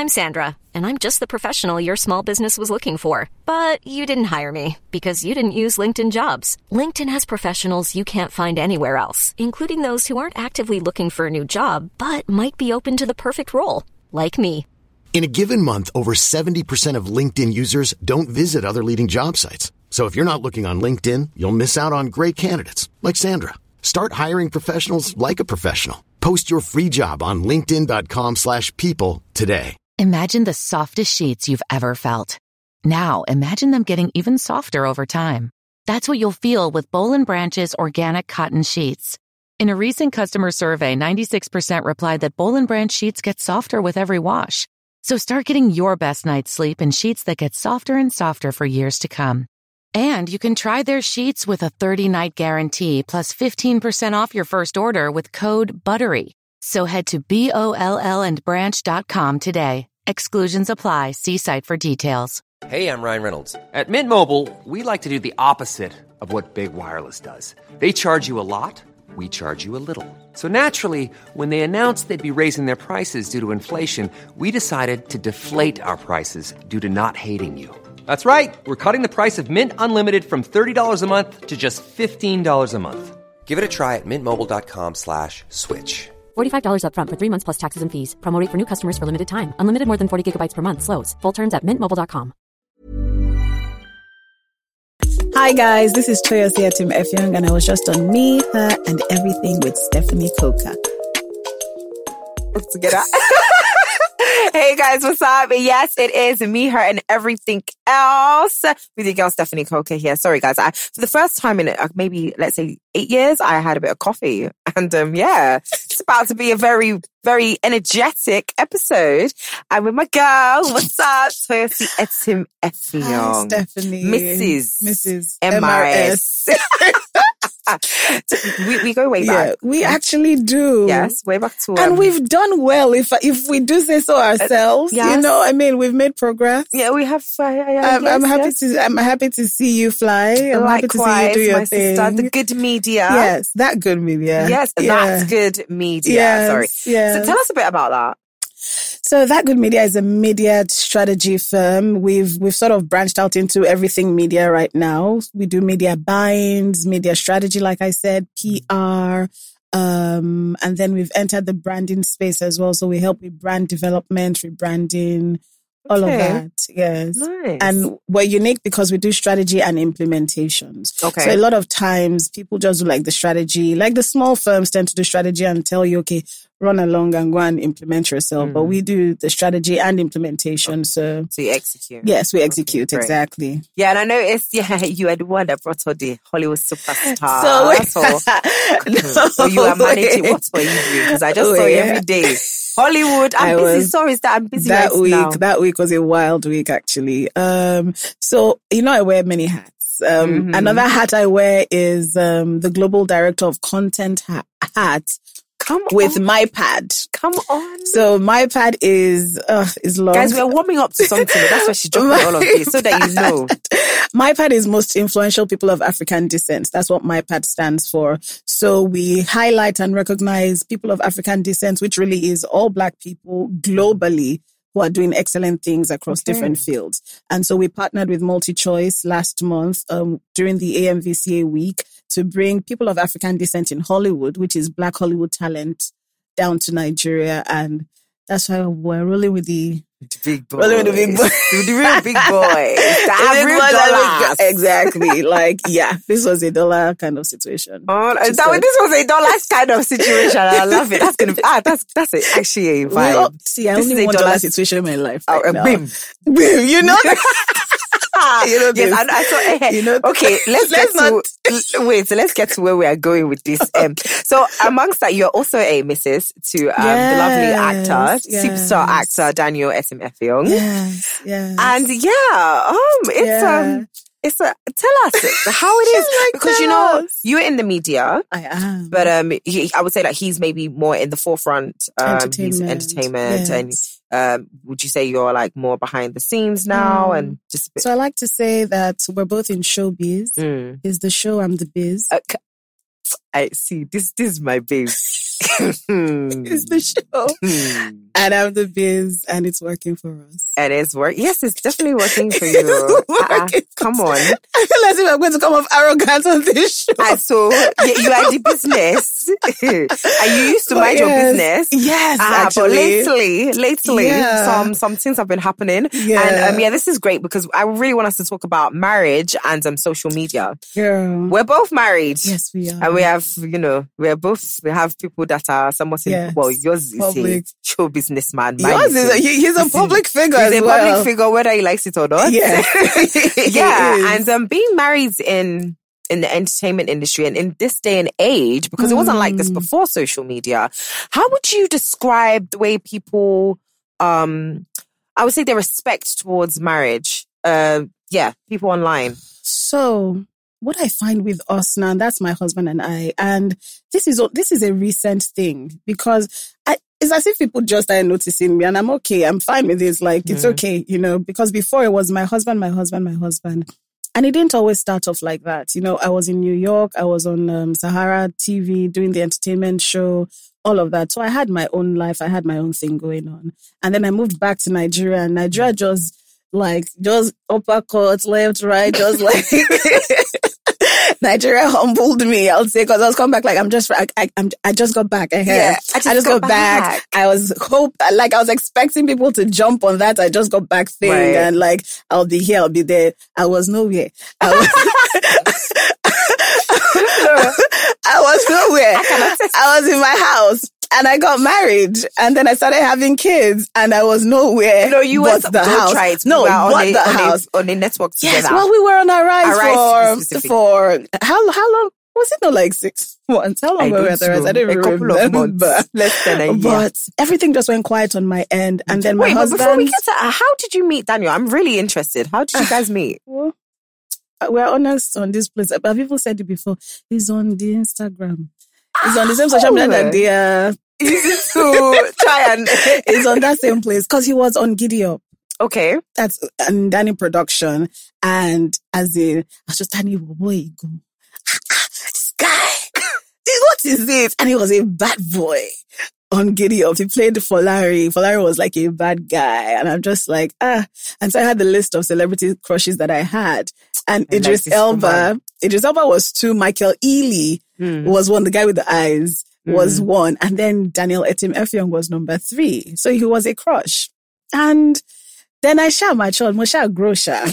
I'm Sandra, and I'm just the professional your small business was looking for. But you didn't hire me because you didn't use LinkedIn Jobs. LinkedIn has professionals you can't find anywhere else, including those who aren't actively looking for a new job, but might be open to the perfect role, like me. In a given month, over 70% of LinkedIn users don't visit other leading job sites. So if you're not looking on LinkedIn, you'll miss out on great candidates like Sandra. Start hiring professionals like a professional. Post your free job on linkedin.com/people today. Imagine the softest sheets you've ever felt. Now imagine them getting even softer over time. That's what you'll feel with Boll & Branch's organic cotton sheets. In a recent customer survey, 96% replied that Boll & Branch sheets get softer with every wash. So start getting your best night's sleep in sheets that get softer and softer for years to come. And you can try their sheets with a 30-night guarantee plus 15% off your first order with code BUTTERY. So head to BOLLandbranch.com today. Exclusions apply. See site for details. Hey, I'm Ryan Reynolds. At Mint Mobile, we like to do the opposite of what Big Wireless does. They charge you a lot. We charge you a little. So naturally, when they announced they'd be raising their prices due to inflation, we decided to deflate our prices due to not hating you. That's right. We're cutting the price of Mint Unlimited from $30 a month to just $15 a month. Give it a try at mintmobile.com/switch. $45 up front for 3 months plus taxes and fees. Promo rate for new customers for limited time. Unlimited more than 40 gigabytes per month. Slows full terms at mintmobile.com. Hi guys, this is Toyosi Etim Efyoung, and I was just on Me, Her, and Everything with Stephanie Coker. Together. Hey guys, what's up? Yes, it is Me, Her, and Everything Else with your girl Stephanie Coker here. Sorry guys, for the first time in maybe, let's say 8 years, I had a bit of coffee. And yeah, it's about to be a very, very energetic episode. I'm with my girl. What's up? Toyosi Etim Efyoung. Hi, Stephanie. Mrs. MRS. we go way back. Yeah, we actually do. Yes, way back to and we've done well if we do say so ourselves. Yes. You know, I mean, we've made progress. Yeah, we have. I'm happy to see you fly. I'm happy to see you do your my thing. Sister, the good media. Yes, that good media. Yes, that's good media. Yes, Sorry. Yes. So tell us a bit about that. So That Good Media is a media strategy firm. We've sort of branched out into everything media right now. We do media binds, media strategy, like I said, PR, and then we've entered the branding space as well. So we help with brand development, rebranding, all of that. Yes. Nice. And we're unique because we do strategy and implementations. Okay. So a lot of times people just do like the strategy, like the small firms tend to do strategy and tell you, okay, run along and go and implement yourself. But we do the strategy and implementation. So you execute. Yes, we execute. Okay, exactly. Yeah. And I noticed, you are the one that brought all the Hollywood superstar. So you are managing. What were you doing? Because I just saw you every day. Hollywood, I'm busy. Sorry, I'm busy that right week. now. That week was a wild week, actually. So, I wear many hats. Another hat I wear is the Global Director of Content hat. With MyPad. Come on. So MyPad is long. Guys, we're warming up to something. That's why she's dropping all of this, so that you know. MyPad is most influential people of African descent. That's what MyPad stands for. So we highlight and recognize people of African descent, which really is all Black people globally who are doing excellent things across different fields. And so we partnered with MultiChoice last month during the AMVCA week to bring people of African descent in Hollywood, which is Black Hollywood talent, down to Nigeria. And that's why we're rolling with the big boys. Rolling with the big boys. With the real big boys. The real dollars. Exactly. This was $1 kind of situation. This was $1 kind of situation. I love it. That's gonna be that's it. Actually a vibe. I only want $1 situation in my life. Bim. You know. Yes, I thought. Okay, so let's get to where we are going with this. So amongst that, you're also a Mrs. to the lovely actor, superstar actor Daniel Etim Efyoung. Yes. And tell us how it is because you're in the media. I am, but I would say that he's maybe more in the forefront. He's entertainment, and would you say you're like more behind the scenes now? And just so I like to say that we're both in showbiz. Is the show, I'm the biz. I see. This is my babe. It's the show. And I'm the biz, and it's working for us. And it's Yes, it's definitely working for you. Come on. I feel as if I'm going to come off arrogant on this show. So you are the business. And you used to mind your business. Yes, actually. But lately, Yeah. some things have been happening. Yeah. And this is great because I really want us to talk about marriage and social media. Girl. We're both married. Yes, we are. And we have, we have people that are somewhat Yes. yours is Public. a show businessman. Yours is he's a public figure He's as a well. public figure, whether he likes it or not. Yeah. Yeah. And being married in the entertainment industry and in this day and age, because it wasn't like this before social media, how would you describe the way people, I would say their respect towards marriage? People online. So what I find with us now, that's my husband and I, and this is a recent thing because it's as if people just started noticing me, and I'm okay. I'm fine with this. Like, it's okay, because before it was my husband. And it didn't always start off like that. I was in New York. I was on Sahara TV doing the entertainment show, all of that. So I had my own life. I had my own thing going on. And then I moved back to Nigeria, and Nigeria just uppercuts, left, right, just like... Nigeria humbled me, I'll say, because I was coming back like, I just got back. Yeah, I just got back. I was I was expecting people to jump on that I just got back thing, right. And like, I'll be here, I'll be there. I was nowhere. I was nowhere. I was in my house. And I got married, and then I started having kids, and I was nowhere. No, you but were the house. Try it. No, but the house on a network together. Yes, well, we were on our rise for how long was it? Not like 6 months. How long were we at the rise? I don't even remember. Of months, less than a year. But everything just went quiet on my end, and then my husband. But before we get to how did you meet Daniel? I'm really interested. How did you guys meet? Well, we're honest on this place, but people said it before. He's on the Instagram. He's on the same social media that they are. Easy to try and... He's on that same place because he was on Giddy Up. Okay. That's and Danny production. And I was just Danny, where you go? This guy, what is this? And he was a bad boy on Giddy Up. He played Folari. Folari was like a bad guy. And I'm just like, And so I had the list of celebrity crushes that I had. And Idris Elba was 2. Michael Ealy was 1. The guy with the eyes was 1. And then Daniel Etim Effiong was number 3. So he was a crush. And then I shot my child, Mosha Grosha.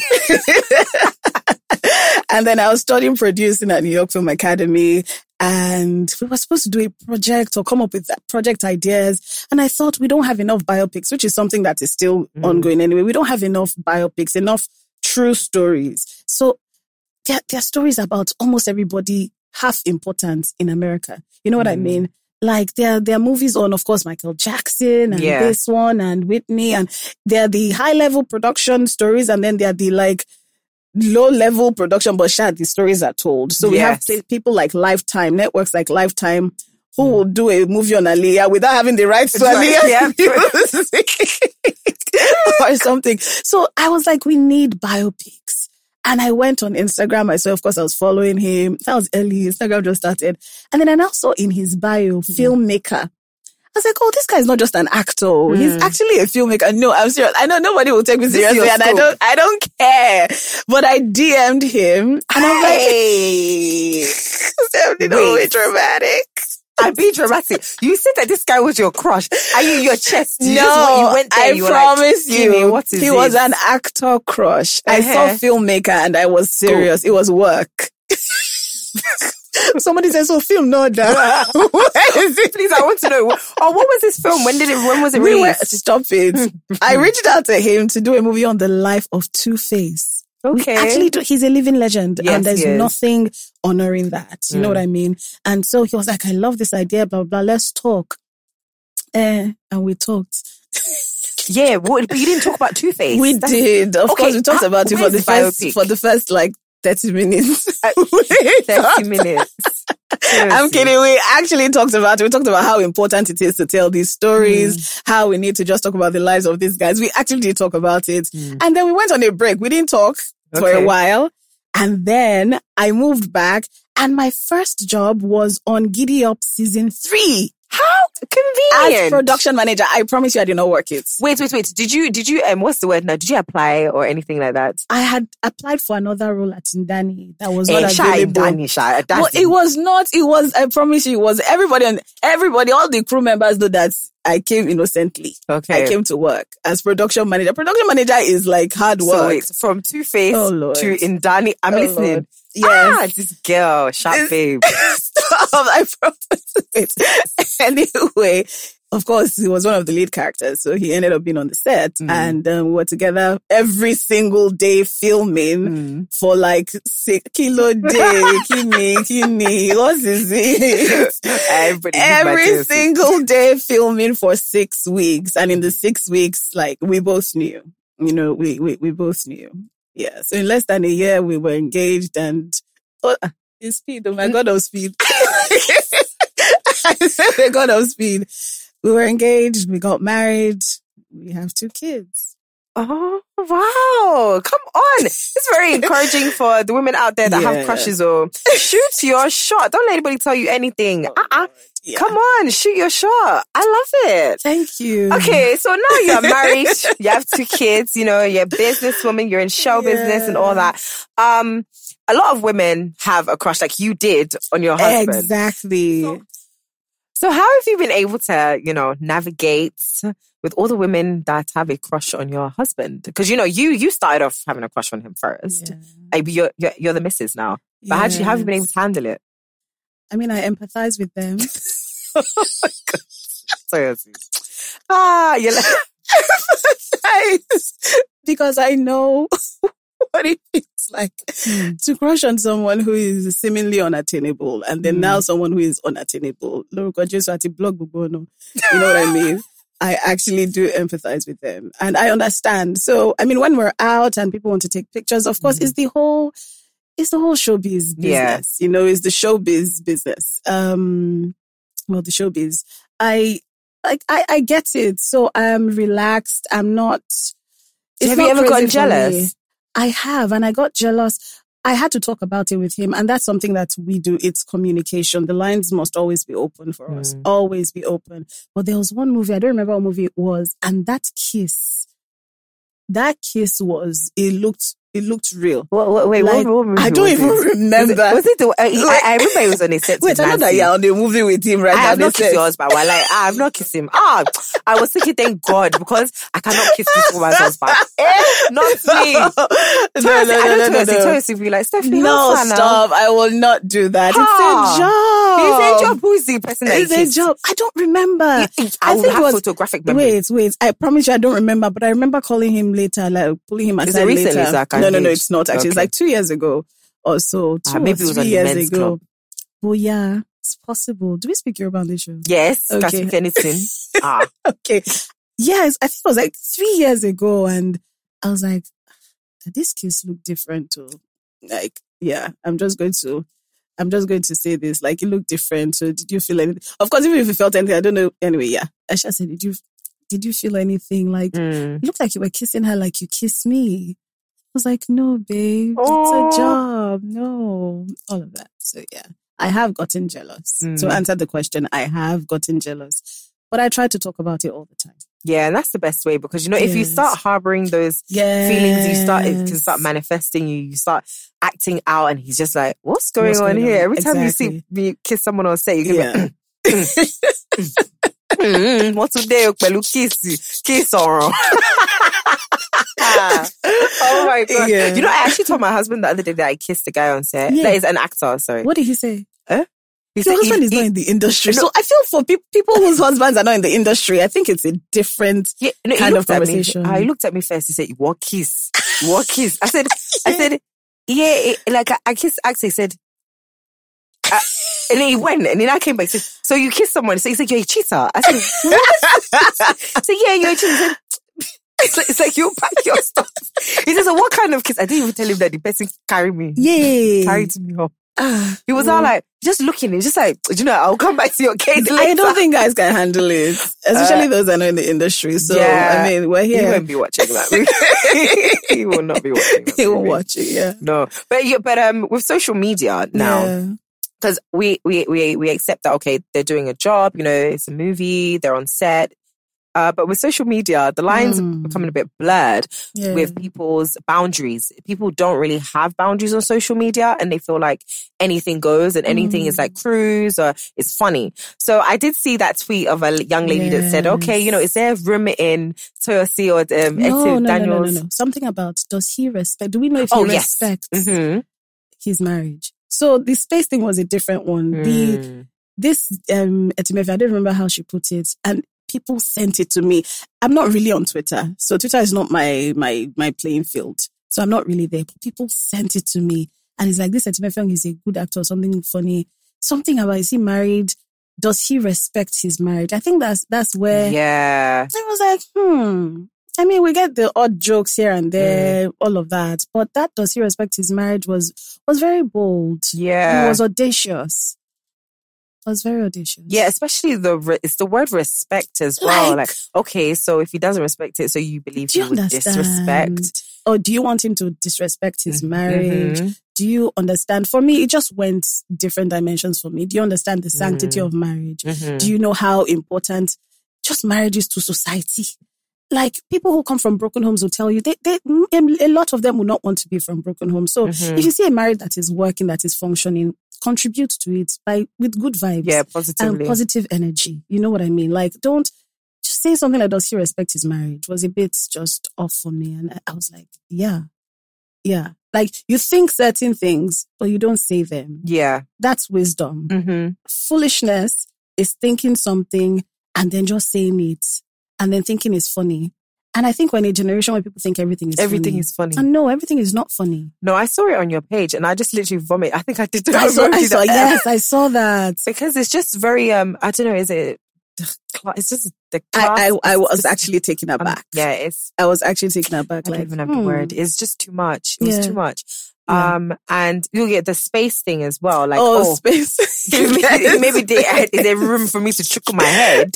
And then I was studying producing at New York Film Academy. And we were supposed to do a project or come up with project ideas. And I thought we don't have enough biopics, which is something that is still ongoing anyway. We don't have enough biopics, enough true stories. So there are stories about almost everybody half important in America. You know what I mean? Like there are movies on, of course, Michael Jackson and this one and Whitney, and there are the high level production stories, and then there are the like low level production, but the stories are told. So we have people like Lifetime, networks like Lifetime, who will do a movie on Aaliyah without having the rights to Aaliyah or something. So I was like, we need biopics. And I went on Instagram. Of course, I was following him. That was early. Instagram just started. And then I now saw in his bio, filmmaker. I was like, oh, this guy is not just an actor. He's actually a filmmaker. No, I'm serious. I know nobody will take me seriously, and I don't care. But I DM'd him, and I'm like, hey, wait, dramatic. I'd be dramatic. You said that this guy was your crush. Are you your chest? You went there, I promise you, what is he was an actor crush. I saw filmmaker and I was serious. It was work. Somebody said, so film, no, that. Where is it? Please, I want to know. What was this film? When was it released? Stop it. I reached out to him to do a movie on the life of Two-Face. Okay. He's a living legend, yes, and there's nothing honoring that. You know what I mean? And so he was like, I love this idea, blah, blah, let's talk. And we talked. Yeah, but you didn't talk about Two-Face. We did. Of course, we talked about it for the first like 30 minutes. 30 minutes. Seriously. I'm kidding. We actually talked about it. We talked about how important it is to tell these stories, how we need to just talk about the lives of these guys. We actually did talk about it. And then we went on a break. We didn't talk for a while. And then I moved back, and my first job was on Giddy Up season 3. How convenient. As production manager, I promise you I did not work it. Wait. Did you, what's the word now? Did you apply or anything like that? I had applied for another role at Indani that was not available. Well, it was not. It was, I promise you, it was everybody, all the crew members know that I came innocently. Okay. I came to work as production manager. Production manager is like hard work. So wait, from Two-Face to Indani. I'm listening. Lord. Yes. This girl, sharp babe. Stop, I promise it. Anyway, of course, he was one of the lead characters, so he ended up being on the set, and we were together every single day filming for like 6 kilo day, kini, what is it? Every single day filming for 6 weeks, and in the 6 weeks, like we both knew, we both knew. Yeah, so in less than a year, we were engaged, and in speed, oh my God of speed. I said my God of speed. We were engaged, we got married, we have 2 kids. Oh, wow. Come on. It's very encouraging for the women out there that have crushes or shoot your shot. Don't let anybody tell you anything. Yeah. Come on, shoot your shot. I love it. Thank you. Okay, so now you're married, you have 2 kids, you're a businesswoman, you're in show business and all that. A lot of women have a crush like you did on your husband. Exactly. So how have you been able to, navigate with all the women that have a crush on your husband? Because, you started off having a crush on him first. Yeah. You're the missus now. But how have you been able to handle it? I mean, I empathize with them. Oh my God. Seriously. You're like... because I know what it feels like to crush on someone who is seemingly unattainable, and then now someone who is unattainable. You know what I mean? I actually do empathize with them, and I understand. So, I mean, when we're out and people want to take pictures, of course, it's the whole showbiz business. Yeah. It's the showbiz business. The showbiz. I get it. So I'm relaxed. I'm not. Have you ever gotten jealous? I have, and I got jealous. I had to talk about it with him, and that's something that we do. It's communication. The lines must always be open for us. Always be open. But there was one movie, I don't remember what movie it was, and that kiss was, it looked real. Wait, what movie I don't even remember. Was it I remember it was on a set. Wait, I know that you're on the movie with him right now. I have not kissed your husband. Well, I have not kissed him. I was thinking, thank God, because I cannot kiss this woman's husband. Not me. No. Toyosi be like, Stephanie, no, stop. I will not do that. It's a job. It's a job. Who is the person that It's a job. I don't remember. I think it was photographic memory. Wait. I promise you I don't remember, but I remember calling him later, like pulling him aside later. Zach, no, it's not actually. Okay. It's like 2 years ago or so. Maybe it was 3 years ago. Club. Oh yeah, it's possible. Do we speak Yoruba on this show? Yes. Okay. Can speak anything. Okay. Yes, I think it was like 3 years ago, and I was like, this kiss looked different too. Like, yeah, I'm just going to say this. Like, it looked different. So did you feel anything? Of course, even if you felt anything, I don't know. Anyway, yeah. Aisha said, did you feel anything? Like, it looked like you were kissing her like you kissed me. I was like, no, babe, it's a job. No, all of that. So yeah, I have gotten jealous. To answer the question, I have gotten jealous. But I try to talk about it all the time. Yeah, and that's the best way because, if you start harboring those feelings, it can start manifesting you start acting out, and he's just like, what's going on here? Every time you see me kiss someone on set, you can be what's today? Kiss or oh my God. Yeah. I actually told my husband the other day that I kissed a guy on set. Yeah. That is an actor, sorry. What did he say? Your husband is not in the industry. So I feel for people whose husbands are not in the industry, I think it's a different kind of conversation. He looked at me first. He said, what kiss? What kiss? I said, yeah, like I kissed actor. He said, and then he went, and then I came back and said, so you kissed someone? So he said, you're a cheater. I said, what? I said, yeah, you're a cheater. He said, it's like you pack your stuff. He says, so what kind of kiss? I didn't even tell him that the person carried me. Yeah. Carried me up. He was all like, just looking, he's just like, I'll come back to your case later. I don't think guys can handle it, especially those that are not in the industry. So, I mean, we're here. He won't be watching that. He will not be watching that. He will watch it, yeah. No. But with social media now, because we accept that, okay, they're doing a job, you know, it's a movie, they're on set. But with social media, the lines are becoming a bit blurred with people's boundaries. People don't really have boundaries on social media, and they feel like anything goes and anything is like cruise or it's funny. So I did see that tweet of a young lady that said, okay, you know, is there room in Toyosi or Daniels? No. Something about, does he respect? Do we know if he respects his marriage? So the space thing was a different one. This Etimefia, I don't remember how she put it, and people sent it to me. I'm not really on Twitter, so Twitter is not my playing field. So I'm not really there. But people sent it to me, and it's like, this Etimefia is a good actor, something funny, something about, is he married? Does he respect his marriage? I think that's where I was like, I mean, we get the odd jokes here and there, all of that, but that does he respect his marriage was very bold. Yeah, it was audacious. It was very audacious. Yeah, especially it's the word respect as well. Like, okay, so if he doesn't respect it, so you believe he would disrespect? Or do you want him to disrespect his marriage? Do you understand? For me, it just went different dimensions for me. Do you understand the sanctity of marriage? Do you know how important just marriage is to society? Like, people who come from broken homes will tell you, a lot of them will not want to be from broken homes. So if you see a marriage that is working, that is functioning, contribute to it with good vibes. Yeah, positively. And positive energy. You know what I mean? Like, don't just say something like, does he respect his marriage? Was a bit just off for me. And I was like, yeah. Like, you think certain things, but you don't say them. Yeah. That's wisdom. Foolishness is thinking something and then just saying it and then thinking it's funny. And I think we're in a generation where people think everything is funny. And no, everything is not funny. No, I saw it on your page and I just literally vomit. I think I did. I saw that. Because it's just very, I don't know, it's just the class. I was actually taken aback. I was actually taken aback. I don't even have the word. It's just too much. It was too much. Yeah. And you'll get the space thing as well. Like, space. maybe is there room for me to trickle my head?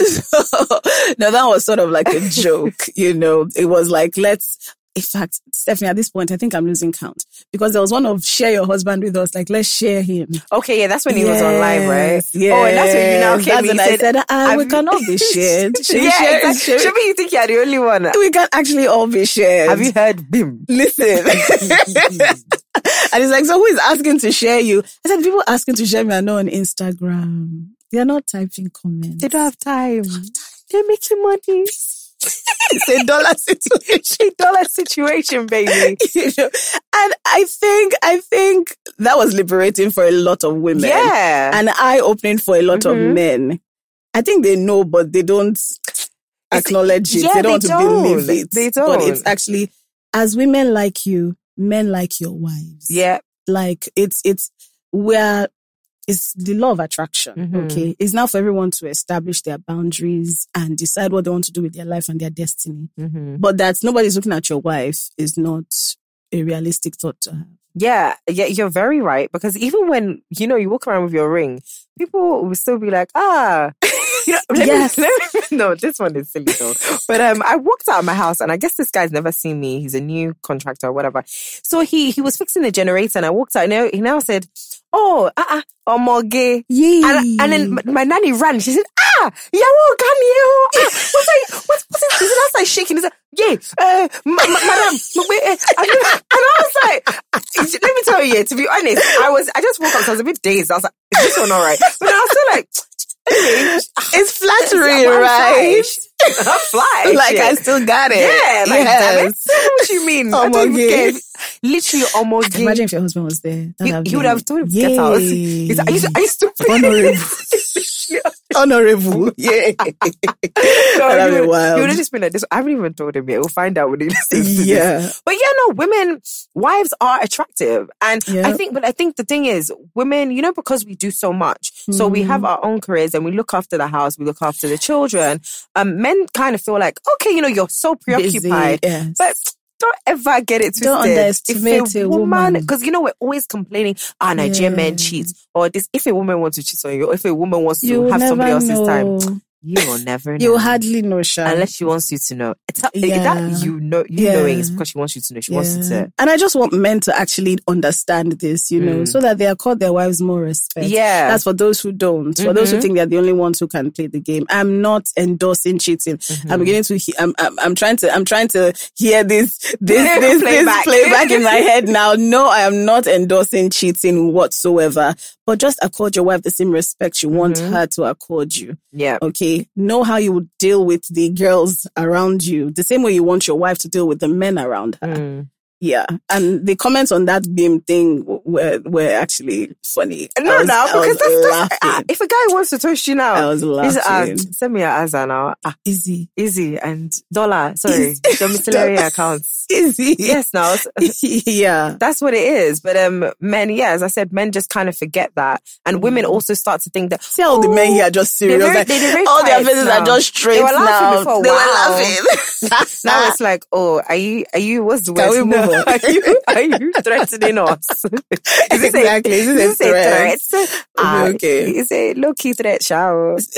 No, that was sort of like a joke, you know. It was like, in fact, Stephanie, at this point, I think I'm losing count. Because there was one of share your husband with us, like, let's share him. Okay, yeah, that's when he was on live, right? Yeah. Oh, and that's when you now came and I said, we cannot be shared. Exactly. Should you think you're the only one? We can actually all be shared. Have you heard BIM? Listen. And he's like, so who is asking to share you? I said, people asking to share me are not on Instagram. They are not typing comments. They don't have time. They're making money. It's a dollar situation. $1 situation, baby. You know? And I think that was liberating for a lot of women. Yeah. And eye-opening for a lot of men. I think they know, but they don't acknowledge it. They don't want to believe it. They don't. But it's actually, as women like you, men like your wives. Yeah. Like, it's the law of attraction, okay? It's now for everyone to establish their boundaries and decide what they want to do with their life and their destiny. But that nobody's looking at your wife is not a realistic thought to have. Yeah, you're very right. Because even when, you know, you walk around with your ring, people will still be like, you know, no, this one is silly though. But I walked out of my house and I guess this guy's never seen me. He's a new contractor or whatever. So he was fixing the generator and I walked out and he now said, Omoge. Yeah. And then my nanny ran. She said, yawo gani. What's this? She said, that's like shaking. He said, madam. And I was like, let me tell you, to be honest, I just woke up, so I was a bit dazed. I was like, is this one all right? But I was still like, anyway, it's flattering, right? I'm fly. Like, I still got it. Yeah, like, damn it. What you mean? I don't even get it. Literally, almost. Imagine if your husband was there. He would have told him to get out. He's like, are you stupid? Honorable. Yeah. No, you would have just been like this. I haven't even told him yet. We'll find out when he listens to this. But yeah, no, wives are attractive. And I think the thing is, women, you know, because we do so much, so we have our own careers and we look after the house, we look after the children. Men kind of feel like, okay, you know, you're so preoccupied. Busy, yes. But don't ever get it twisted. Don't underestimate a woman. Because, you know, we're always complaining, Nigerian men cheat. Or this, if a woman wants to cheat on you, or if a woman wants to have somebody else's time, You will never know. You hardly know, Sha. Unless she wants you to know. That knowing is because she wants you to know. She wants you to. And I just want men to actually understand this, so that they accord their wives more respect. Yeah. That's for those who don't. For those who think they're the only ones who can play the game. I'm not endorsing cheating. I'm beginning to. I'm trying to hear this playback in my head now. No, I am not endorsing cheating whatsoever. But just accord your wife the same respect you want her to accord you. Yeah. Okay. Know how you would deal with the girls around you, the same way you want your wife to deal with the men around her. Yeah. And the comments on that beam thing were actually funny. Because that's if a guy wants to toast you now, I was laughing. Send me your answer now. Easy and dollar. Sorry, domiciliary accounts. Easy. Yes, now. Yeah, that's what it is. But men, as I said, men just kind of forget that, and women also start to think that. See how the men here are just serious. All their faces are just straight. They were laughing before. They were laughing. Now it's like, are you? What's the word? Can we move on? Are you threatening us? Exactly. Is it a threat? Okay. It's a low-key threat, shower. What?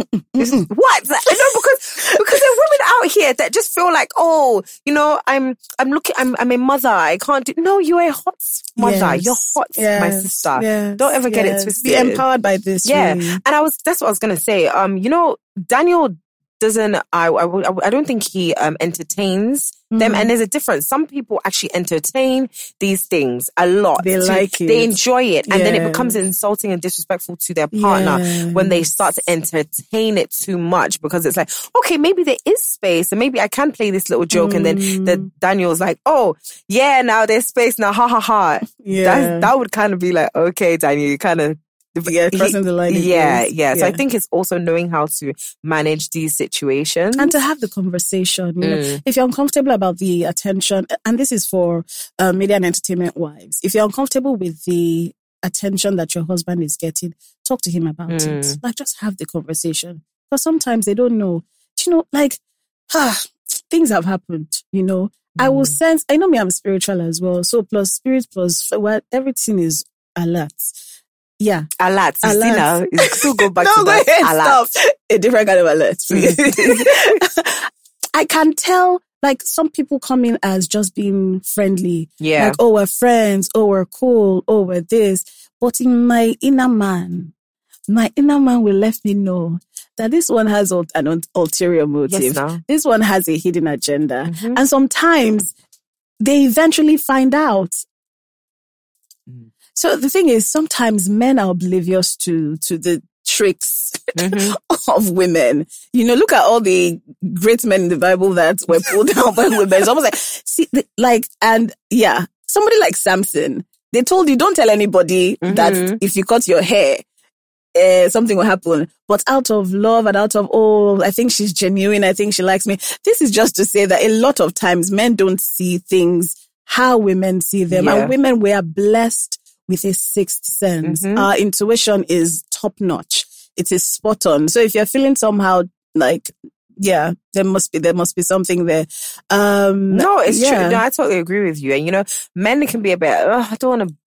No, because there are women out here that just feel like, I'm a mother. I can't do. No, you're a hot mother. Yes. You're hot, my sister. Yes. Don't ever get it twisted. Be empowered by this. Yeah, really. And that's what I was gonna say. Daniel doesn't. I don't think he entertains them, and there's a difference. Some people actually entertain these things a lot. They like it. They enjoy it, and then it becomes insulting and disrespectful to their partner when they start to entertain it too much, because it's like, okay, maybe there is space, and maybe I can play this little joke, and then the Daniel's like, oh yeah, now there's space now, ha ha ha. Yeah, that would kind of be like, okay, Daniel, you kind of. Crossing the line. Yeah. So I think it's also knowing how to manage these situations. And to have the conversation. You know, if you're uncomfortable about the attention, and this is for media and entertainment wives, if you're uncomfortable with the attention that your husband is getting, talk to him about it. Like, just have the conversation. Because sometimes they don't know. Things have happened, I will sense, I know me, I'm spiritual as well. So plus spirit plus, everything is alert. Yeah. Alert. Now, still go back to that. Alert. Stop. A different kind of alert, please. I can tell, like, some people come in as just being friendly. Yeah. Like, we're friends. We're cool. We're this. But in my inner man will let me know that this one has an ulterior motive. Yes, no. This one has a hidden agenda. And sometimes they eventually find out. So the thing is, sometimes men are oblivious to the tricks of women. Look at all the great men in the Bible that were pulled down by women. It's almost like, somebody like Samson, they told you, don't tell anybody that if you cut your hair, something will happen. But out of love and out of, I think she's genuine, I think she likes me. This is just to say that a lot of times men don't see things how women see them. And women, we are blessed with a sixth sense. Our intuition is top notch. It is spot on. So if you're feeling somehow like, there must be something there. No, it's true. No, I totally agree with you. And men can be a bit, I don't want to.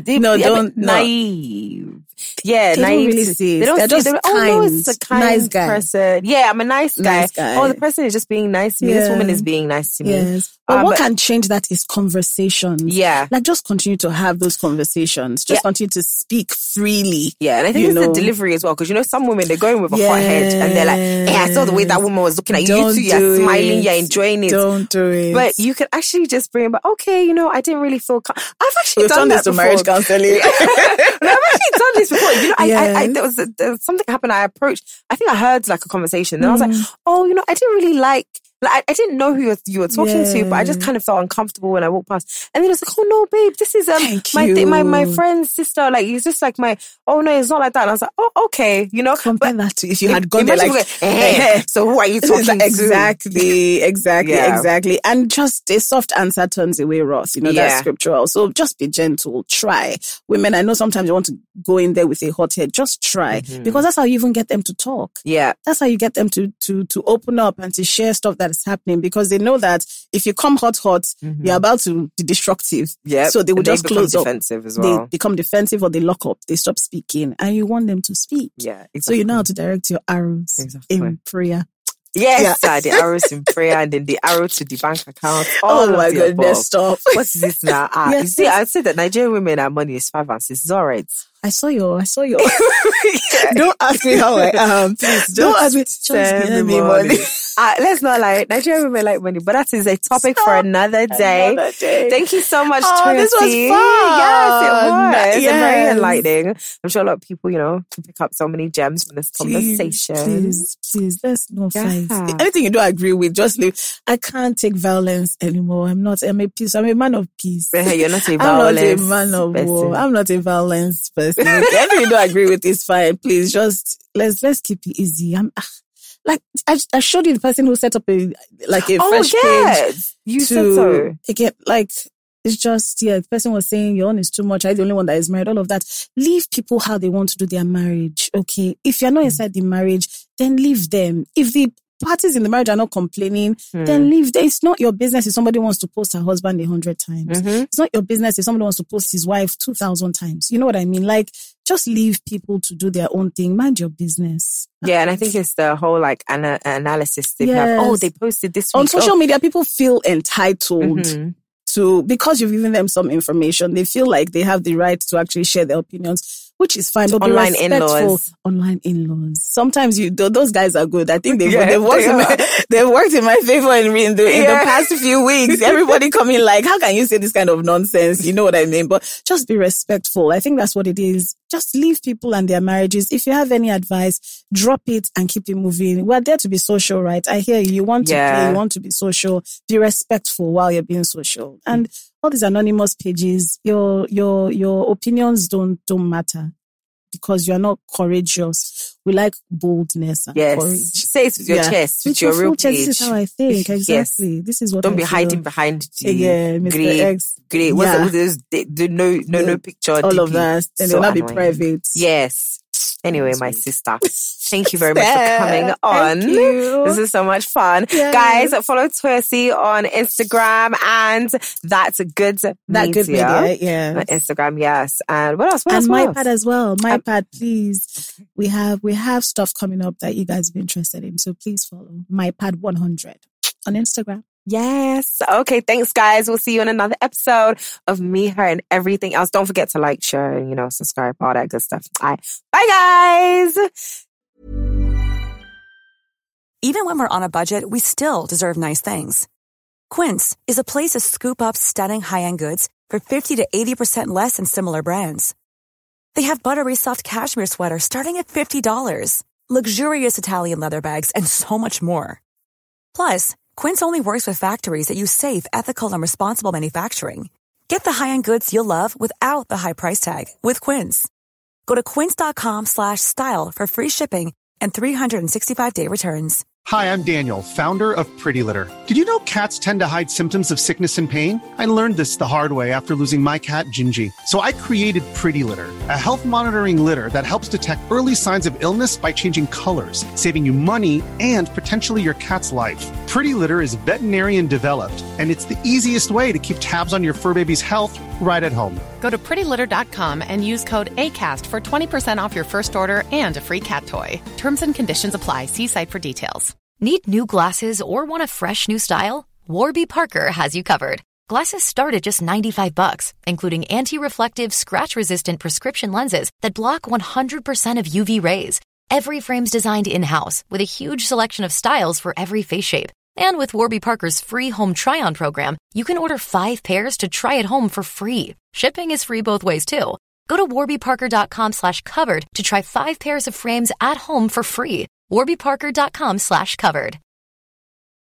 Naive. Yeah, they naive. Don't really see it. They're just kind, it's a kind nice guy. person. Yeah, I'm a nice guy. The person is just being nice to me. This woman is being nice to me. Yes. But what can change that is conversations. Yeah. Like, just continue to have those conversations. Just continue to speak freely. Yeah, and I think it's the delivery as well. Because, some women, they're going with a hot head and they're like, hey, I saw the way that woman was looking at you. You two, you're smiling, you're enjoying it. Don't do it. But you can actually just bring it back, okay, I didn't really feel... I've actually done that before. Marriage counseling. No, I've actually done this before. There was something happened. I approached. I think I heard like a conversation, and I was like, I didn't really like. I didn't know who you were talking to, but I just kind of felt uncomfortable when I walked past. And then it was like, oh no, babe, this is my friend's sister. Like, it's just like oh no, it's not like that. And I was like, oh, okay, Compare that to if you had gone there like, so who are you talking to? Exactly. And just a soft answer turns away wrath. That's scriptural. So just be gentle. Try. Women, I know sometimes you want to go in there with a hot head. Just try. Because that's how you even get them to talk. Yeah. That's how you get them to open up and to share stuff that that's happening because they know that if you come hot, you're about to be destructive. Yeah. So they will just close up. Defensive as well. They become defensive or they lock up. They stop speaking and you want them to speak. Yeah, exactly. So you know how to direct your arrows in prayer. Yes, the arrows in prayer and then the arrow to the bank account. Oh my goodness, stop. What is this now? You see, I said that Nigerian women, our money is 5 and 6. It's all right. I saw your. Don't ask me how I am. Please, don't ask me. Just give me money. Let's not lie. Nigerian women like money, but that is a topic for another day. Thank you so much, Tracy. This was fun. Yes, it was. Yes. Very enlightening. I'm sure a lot of people, can pick up so many gems from this conversation. Please, let's not fight. Anything you don't agree with, just leave. I can't take violence anymore. I'm a man of peace. You're not a violence I'm not a man of war. I'm not a violence person. Anything you don't agree with is fine. Please, just let's keep it easy. I showed you the person who set up a fresh page. You said so. Again, it's just, the person was saying your own is too much. I'm the only one that is married, all of that. Leave people how they want to do their marriage, okay? If you're not inside the marriage, then leave them. If the parties in the marriage are not complaining, then leave them. It's not your business if somebody wants to post her husband 100 times. It's not your business if somebody wants to post his wife 2,000 times. You know what I mean? Just leave people to do their own thing. Mind your business. Yeah, and I think it's the whole analysis they have. They posted this week. On social media, people feel entitled to, because you've given them some information, they feel like they have the right to actually share their opinions, which is fine. But online be respectful. in-laws. Online in-laws. Sometimes those guys are good. I think they've worked in my favor in the past few weeks. Everybody coming how can you say this kind of nonsense? You know what I mean? But just be respectful. I think that's what it is. Just leave people and their marriages. If you have any advice, drop it and keep it moving. We're there to be social, right? I hear you. You want to play, you want to be social. Be respectful while you're being social. And all these anonymous pages, your opinions don't matter because you're not courageous. We like boldness and courage. Say it with your chest, with your real chest. page. This is how I think. Exactly. Yes. This is what Don't I be feel. hiding behind the Mr. X. Great. What's no picture. All of that. And they'll not be private. Yes. Anyway, my sister, thank you very much for coming on. Thank you. This is so much fun. Yes. Guys, follow Tracy on Instagram and That's Good Media. On Instagram, yes. And what else? And MyPad as well. MyPad, please. We have stuff coming up that you guys have been interested in. So please follow MyPad 100 on Instagram. Yes. Okay. Thanks, guys. We'll see you in another episode of Me, Her, and Everything Else. Don't forget to share, and, subscribe, all that good stuff. Bye, guys. Even when we're on a budget, we still deserve nice things. Quince is a place to scoop up stunning high-end goods for 50 to 80% less than similar brands. They have buttery soft cashmere sweaters starting at $50, luxurious Italian leather bags, and so much more. Plus, Quince only works with factories that use safe, ethical, and responsible manufacturing. Get the high-end goods you'll love without the high price tag with Quince. Go to quince.com/style for free shipping and 365-day returns. Hi, I'm Daniel, founder of Pretty Litter. Did you know cats tend to hide symptoms of sickness and pain? I learned this the hard way after losing my cat, Gingy. So I created Pretty Litter, a health monitoring litter that helps detect early signs of illness by changing colors, saving you money and potentially your cat's life. Pretty Litter is veterinarian developed, and it's the easiest way to keep tabs on your fur baby's health right at home. Go to prettylitter.com and use code ACAST for 20% off your first order and a free cat toy. Terms and conditions apply. See site for details. Need new glasses or want a fresh new style? Warby Parker has you covered. Glasses start at just $95, including anti-reflective, scratch-resistant prescription lenses that block 100% of UV rays. Every frame's designed in-house with a huge selection of styles for every face shape. And with Warby Parker's free home try-on program, you can order 5 pairs to try at home for free. Shipping is free both ways, too. Go to warbyparker.com/covered to try 5 pairs of frames at home for free. warbyparker.com/covered.